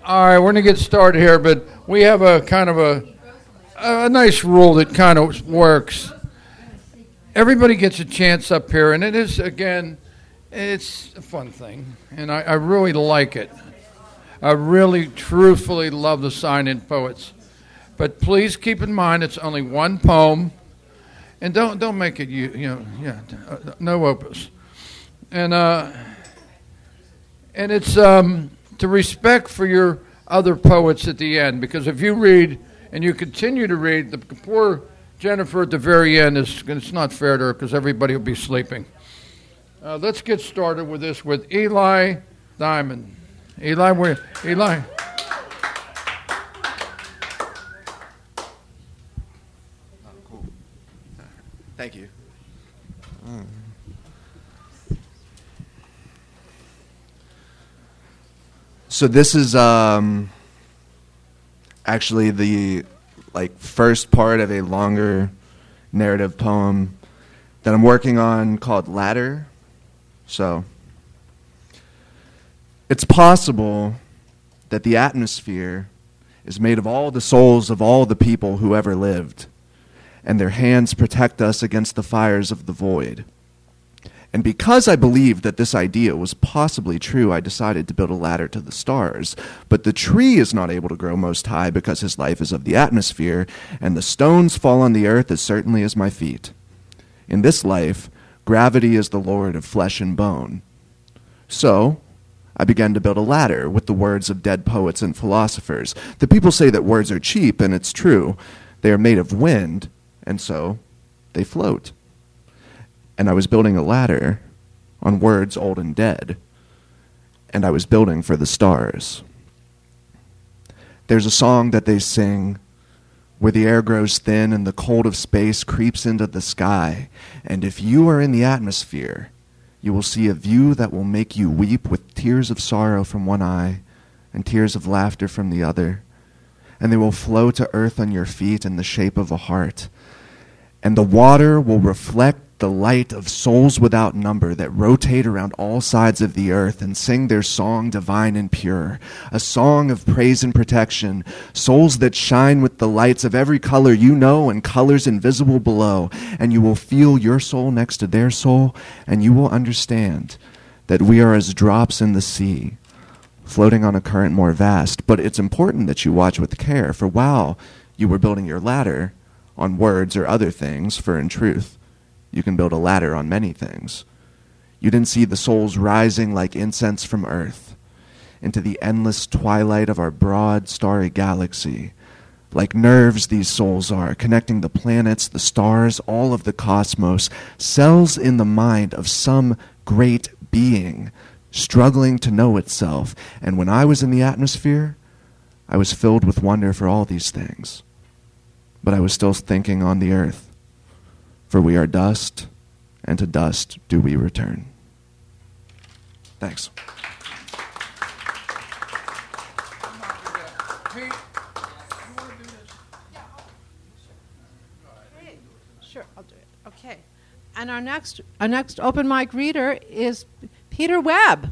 All right, we're going to get started here, but we have a kind of a nice rule that kind of works. Everybody gets a chance up here, and it is, again, it's a fun thing, and I really like it. I really, truthfully love the sign-in poets. But please keep in mind it's only one poem, and don't make it no opus. And it's to respect for your other poets at the end, because if you read and you continue to read, the poor Jennifer at the very end it's not fair to her because everybody will be sleeping. Let's get started with this with Eli Diamond. Eli. Cool. Thank you. So this is actually the first part of a longer narrative poem that I'm working on called Ladder. So it's possible that the atmosphere is made of all the souls of all the people who ever lived, and their hands protect us against the fires of the void. And because I believed that this idea was possibly true, I decided to build a ladder to the stars. But the tree is not able to grow most high because his life is of the atmosphere, and the stones fall on the earth as certainly as my feet. In this life, gravity is the lord of flesh and bone. So I began to build a ladder with the words of dead poets and philosophers. The people say that words are cheap, and it's true. They are made of wind, and so they float. And I was building a ladder on words old and dead, and I was building for the stars. There's a song that they sing where the air grows thin and the cold of space creeps into the sky, and if you are in the atmosphere, you will see a view that will make you weep with tears of sorrow from one eye and tears of laughter from the other, and they will flow to earth on your feet in the shape of a heart, and the water will reflect the light of souls without number that rotate around all sides of the earth and sing their song divine and pure, a song of praise and protection, souls that shine with the lights of every color you know and colors invisible below, and you will feel your soul next to their soul, and you will understand that we are as drops in the sea, floating on a current more vast. But it's important that you watch with care, for while you were building your ladder on words or other things, for in truth, you can build a ladder on many things. You didn't see the souls rising like incense from earth into the endless twilight of our broad, starry galaxy. Like nerves these souls are, connecting the planets, the stars, all of the cosmos, cells in the mind of some great being, struggling to know itself. And when I was in the atmosphere, I was filled with wonder for all these things. But I was still thinking on the earth. For we are dust, and to dust do we return. Thanks. Sure, I'll do it. Okay. And our next open mic reader is Peter Webb.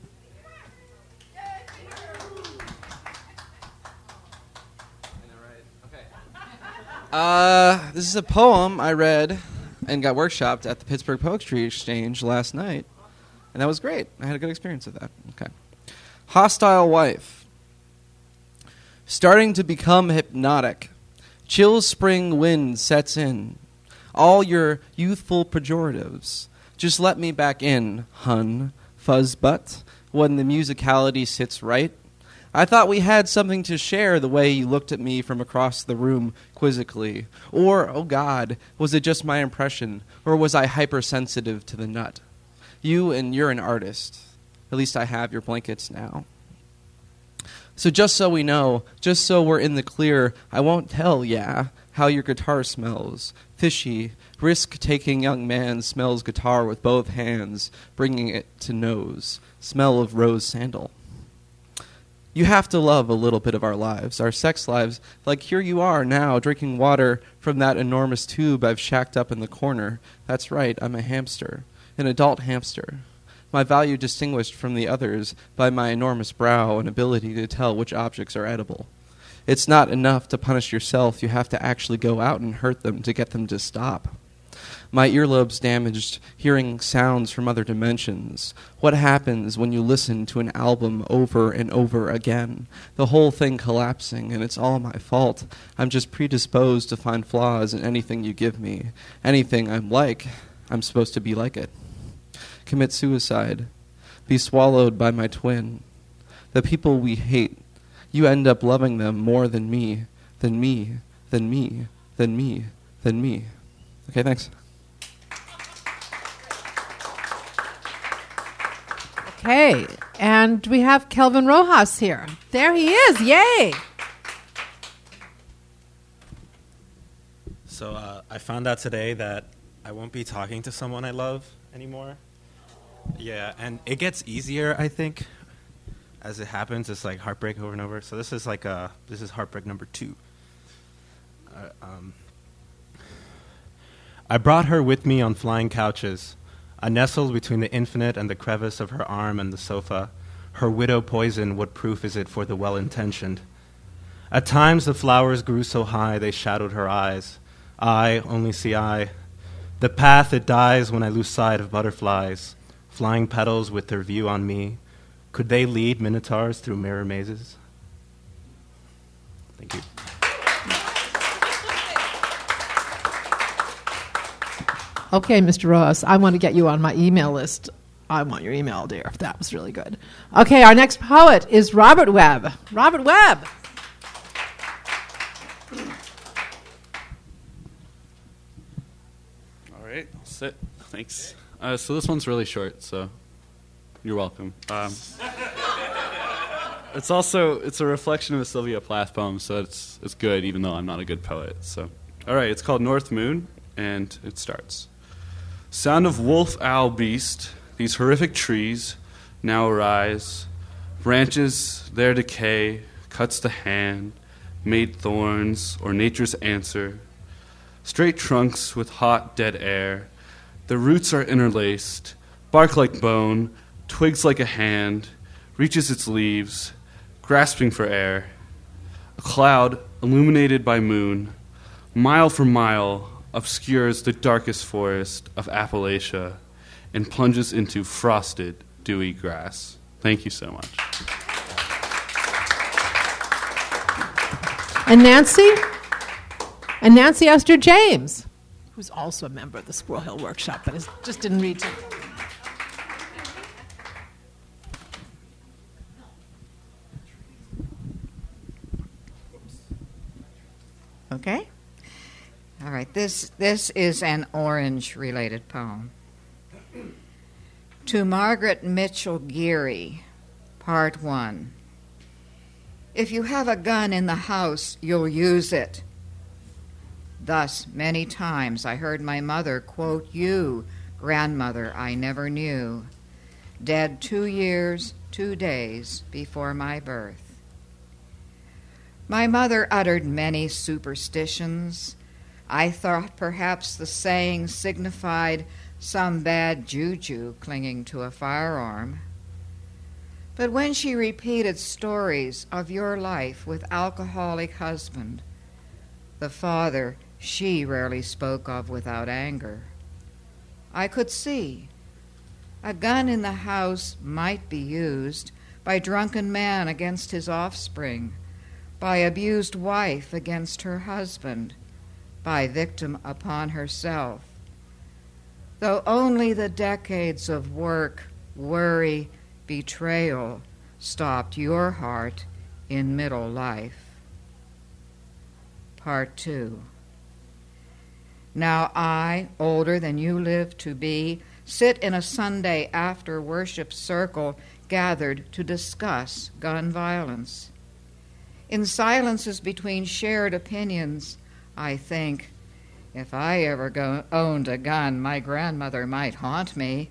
This is a poem I read and got workshopped at the Pittsburgh Poetry Exchange last night, and that was great. I had a good experience with that. Okay. Hostile Wife. Starting to become hypnotic. Chill spring wind sets in. All your youthful pejoratives. Just let me back in, hun, fuzz butt, when the musicality sits right. I thought we had something to share the way you looked at me from across the room quizzically. Or, oh God, was it just my impression? Or was I hypersensitive to the nut? You're an artist. At least I have your blankets now. So just so we know, just so we're in the clear, I won't tell, how your guitar smells. Fishy, risk-taking young man smells guitar with both hands, bringing it to nose. Smell of rose sandal. You have to love a little bit of our lives, our sex lives, like here you are now, drinking water from that enormous tube I've shacked up in the corner. That's right, I'm a hamster, an adult hamster. my value distinguished from the others by my enormous brow and ability to tell which objects are edible. It's not enough to punish yourself, you have to actually go out and hurt them to get them to stop. My earlobes damaged hearing sounds from other dimensions. What happens when you listen to an album over and over again? The whole thing collapsing, and it's all my fault. I'm just predisposed to find flaws in anything you give me. Anything I'm like, I'm supposed to be like it. Commit suicide. Be swallowed by my twin. The people we hate, you end up loving them more than me, than me, than me, than me, than me. Okay, thanks. Okay, and we have Kelvin Rojas here. There he is, yay! So I found out today that I won't be talking to someone I love anymore. Yeah, and it gets easier, I think, as it happens. It's like heartbreak over and over. So this is heartbreak number 2. I brought her with me on flying couches. I nestled between the infinite and the crevice of her arm and the sofa. Her widow poison, what proof is it for the well-intentioned? At times the flowers grew so high they shadowed her eyes. I only see I. The path it dies when I lose sight of butterflies, flying petals with their view on me. Could they lead minotaurs through mirror mazes? Thank you. Okay, Mr. Rojas, I want to get you on my email list. I want your email, dear. That was really good. Okay, our next poet is Robert Webb. Robert Webb. All right, I'll sit. Thanks. So this one's really short, so you're welcome. It's a reflection of a Sylvia Plath poem, so it's good, even though I'm not a good poet. So, all right, it's called North Moon, and it starts. Sound of wolf, owl, beast, these horrific trees now arise. Branches, their decay, cuts the hand, made thorns, or nature's answer. Straight trunks with hot, dead air. The roots are interlaced, bark like bone, twigs like a hand, reaches its leaves, grasping for air. A cloud, illuminated by moon, mile for mile, obscures the darkest forest of Appalachia and plunges into frosted, dewy grass. Thank you so much. And Nancy Esther James, who's also a member of the Squirrel Hill Workshop, but just didn't read to. Okay. All right. This is an orange-related poem. To Margaret Mitchell Geary, Part 1. If you have a gun in the house, you'll use it. Thus, many times I heard my mother quote you, grandmother I never knew, dead 2 years, 2 days before my birth. My mother uttered many superstitions. I thought perhaps the saying signified some bad juju clinging to a firearm. But when she repeated stories of your life with alcoholic husband, the father she rarely spoke of without anger, I could see a gun in the house might be used by drunken man against his offspring, by abused wife against her husband, by victim upon herself. Though only the decades of work, worry, betrayal stopped your heart in middle life. Part 2. Now I, older than you live to be, sit in a Sunday after worship circle gathered to discuss gun violence. In silences between shared opinions, I think, if I ever owned a gun, my grandmother might haunt me.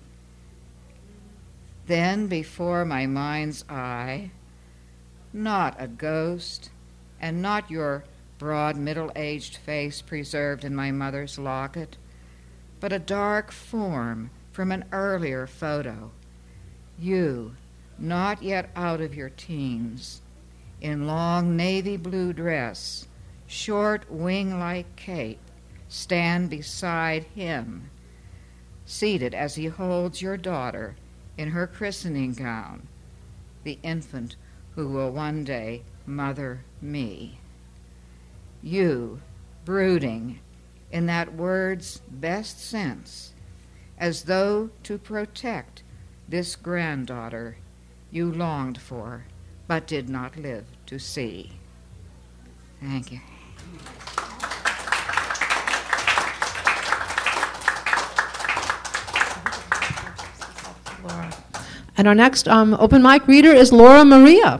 Then, before my mind's eye, not a ghost, and not your broad middle-aged face preserved in my mother's locket, but a dark form from an earlier photo, You, not yet out of your teens, in long navy blue dress, short wing-like cape, stand beside him, seated as he holds your daughter in her christening gown, the infant who will one day mother me. You, brooding in that word's best sense, as though to protect this granddaughter you longed for but did not live to see. Thank you. Laura. And our next open mic reader is Laura Maria.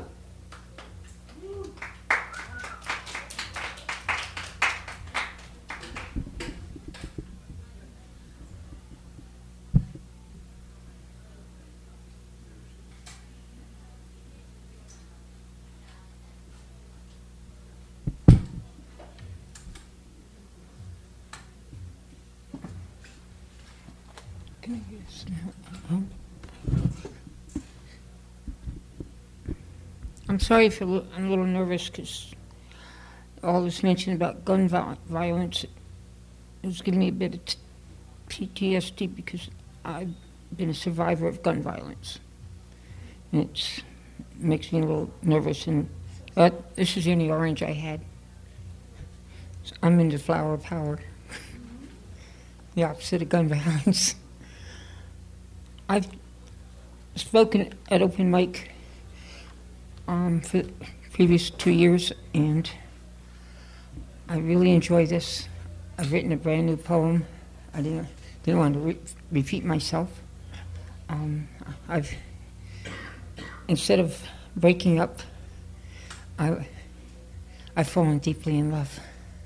I'm sorry if I'm a little nervous because all this mention about gun violence is giving me a bit of PTSD because I've been a survivor of gun violence. And it makes me a little nervous. And this is the only orange I had. So I'm into flower power, the opposite of gun violence. I've spoken at open mic for the previous 2 years, and I really enjoy this. I've written a brand new poem. I didn't want to repeat myself. Instead of breaking up, I've fallen deeply in love.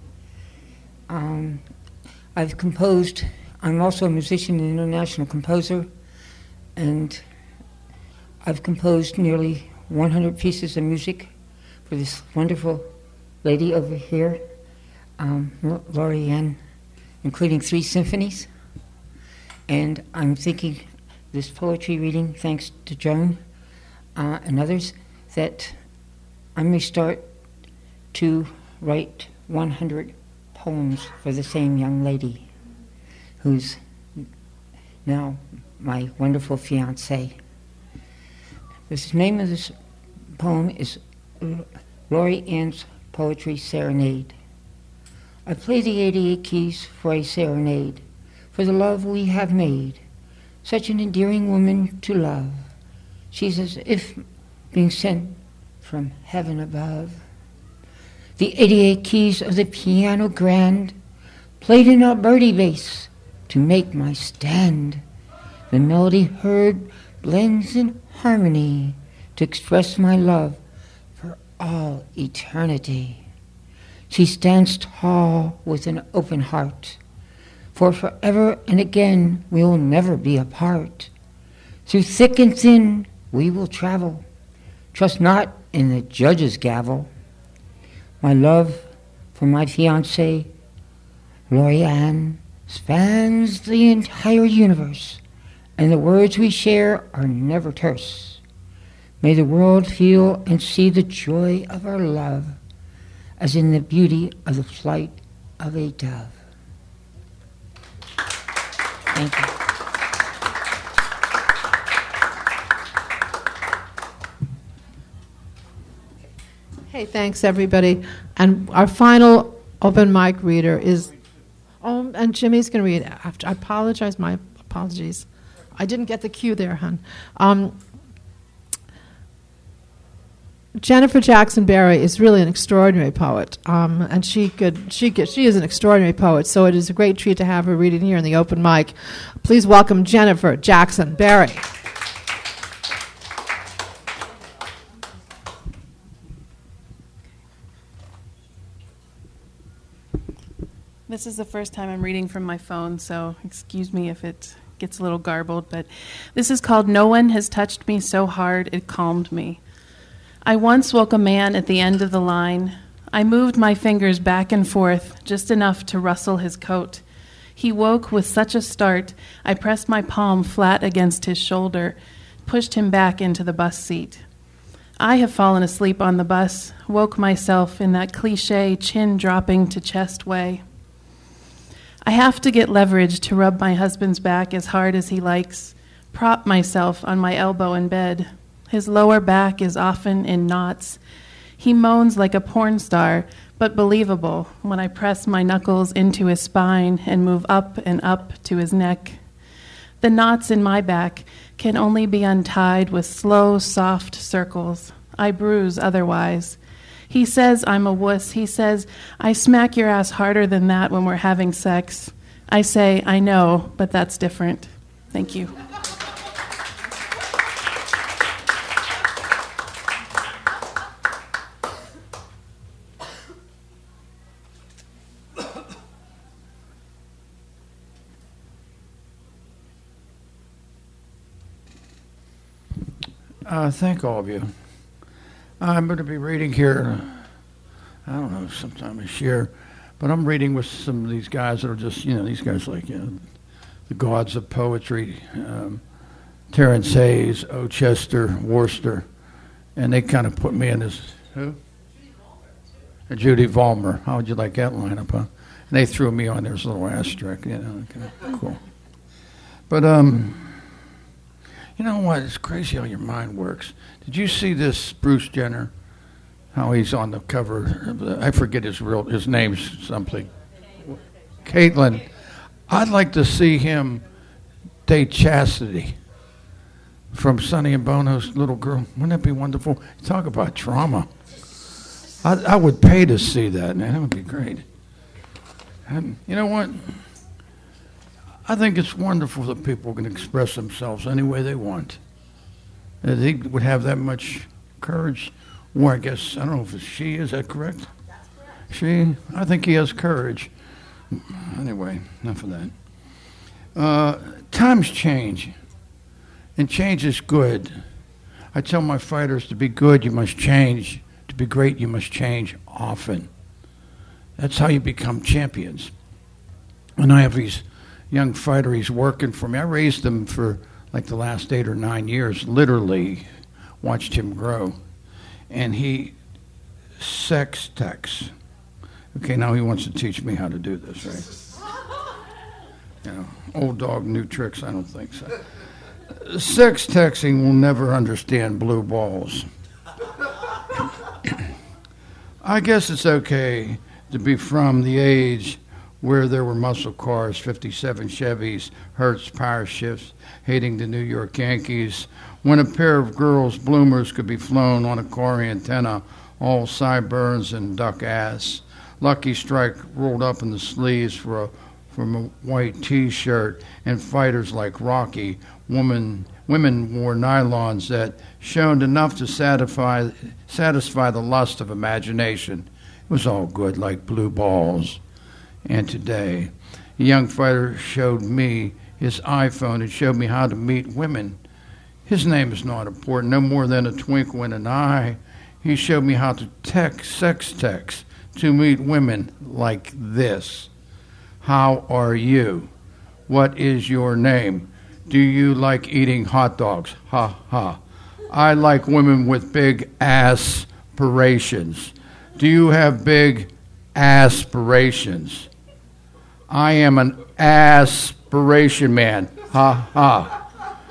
I've composed. I'm also a musician and international composer, and I've composed nearly 100 pieces of music for this wonderful lady over here, Laurie Ann, including 3 symphonies. And I'm thinking this poetry reading, thanks to Joan and others, that I may start to write 100 poems for the same young lady who's now my wonderful fiancée. The name of this poem is Laurie Ann's Poetry Serenade. I play the 88 keys for a serenade, for the love we have made, such an endearing woman to love. She's as if being sent from heaven above. The 88 keys of the piano grand, played in Alberti bass to make my stand. The melody heard blends in harmony to express my love for all eternity. She stands tall with an open heart, for forever and again we will never be apart. Through thick and thin we will travel, trust not in the judge's gavel. My love for my fiancée, Laurie Ann, spans the entire universe, and the words we share are never terse. May the world feel and see the joy of our love, as in the beauty of the flight of a dove. Thank you. Hey, thanks everybody. And our final open mic reader is, and Jimmy's going to read after. I apologize, my apologies. I didn't get the cue there, hon. Jennifer Jackson Barry is really an extraordinary poet, and she is an extraordinary poet. So it is a great treat to have her reading here in the open mic. Please welcome Jennifer Jackson Barry. This is the first time I'm reading from my phone, so excuse me if it gets a little garbled, but this is called No One Has Touched Me So Hard It Calmed Me. I once woke a man at the end of the line. I moved my fingers back and forth, just enough to rustle his coat. He woke with such a start, I pressed my palm flat against his shoulder. pushed him back into the bus seat. I have fallen asleep on the bus, woke myself in that cliche chin dropping to chest way. I have to get leverage to rub my husband's back as hard as he likes, prop myself on my elbow in bed. His lower back is often in knots. He moans like a porn star, but believable when I press my knuckles into his spine and move up and up to his neck. The knots in my back can only be untied with slow, soft circles. I bruise otherwise. He says I'm a wuss. He says, I smack your ass harder than that when we're having sex. I say, I know, but that's different. Thank you. Thank all of you. I'm going to be reading here, I don't know, sometime this year, but I'm reading with some of these guys that are just, these guys like, the gods of poetry, Terence Hayes, O. Chester, Worcester, and they kind of put me in this, who? Judy Vollmer. How would you like that lineup, huh? And they threw me on there as a little asterisk, cool. But, you know what? It's crazy how your mind works. Did you see this Bruce Jenner? How he's on the cover. I forget his name's something. Caitlyn. I'd like to see him date Chastity from Sonny and Bono's little girl. Wouldn't that be wonderful? Talk about trauma. I would pay to see that, man. That would be great. And you know what? I think it's wonderful that people can express themselves any way they want. That he would have that much courage. Or I guess, I don't know if it's she, is that correct? That's correct. She? I think he has courage. Anyway, enough of that. Times change. And change is good. I tell my fighters, to be good, you must change. To be great, you must change often. That's how you become champions. And I have these young fighter, he's working for me. I raised him for like the last 8 or 9 years, literally watched him grow. And he sex texts. Okay, now he wants to teach me how to do this, right? Old dog, new tricks, I don't think so. Sex texting will never understand blue balls. I guess it's okay to be from the age where there were muscle cars, 57 Chevys, Hertz power shifts, hating the New York Yankees, when a pair of girls' bloomers could be flown on a car antenna, all sideburns and duck ass. Lucky Strike rolled up in the sleeves from a white T-shirt, and fighters like Rocky, women wore nylons that shone enough to satisfy the lust of imagination. It was all good, like blue balls. And today, a young fighter showed me his iPhone and showed me how to meet women. His name is not important, no more than a twinkle in an eye. He showed me how to sex text to meet women like this. How are you? What is your name? Do you like eating hot dogs? Ha ha. I like women with big aspirations. Do you have big aspirations? I am an aspiration man. Ha ha.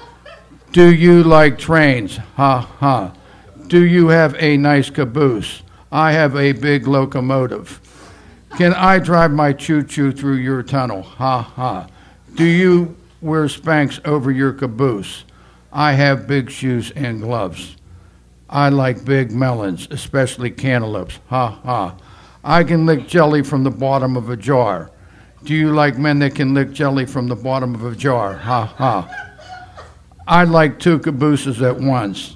Do you like trains? Ha ha. Do you have a nice caboose? I have a big locomotive. Can I drive my choo-choo through your tunnel? Ha ha. Do you wear Spanx over your caboose? I have big shoes and gloves. I like big melons, especially cantaloupes. Ha ha. I can lick jelly from the bottom of a jar. Do you like men that can lick jelly from the bottom of a jar? Ha ha. I like 2 cabooses at once.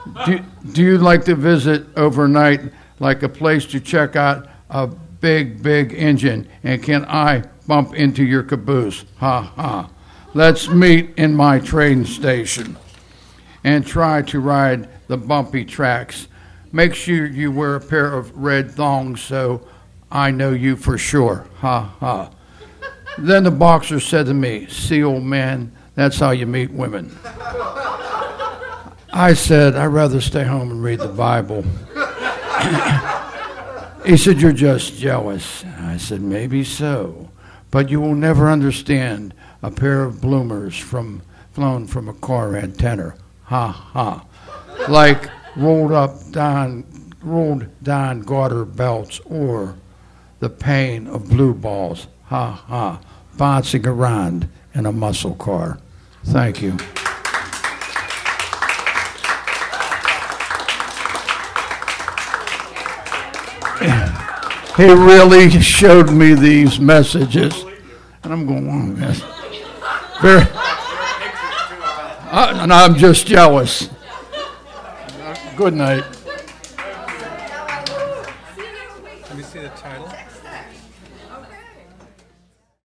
Do you like to visit overnight, like a place to check out a big, big engine? And can I bump into your caboose? Ha ha. Let's meet in my train station and try to ride the bumpy tracks. Make sure you wear a pair of red thongs so I know you for sure. Ha ha. Then the boxer said to me, see, old man, that's how you meet women. I said, I'd rather stay home and read the Bible. He said, you're just jealous. I said, maybe so. But you will never understand a pair of bloomers flown from a car antenna. Ha ha. Like rolled down garter belts, or the pain of blue balls. Ha ha. Bouncing around in a muscle car. Thank you. He really showed me these messages, and I'm going, oh, yes. And I'm just jealous. Good night.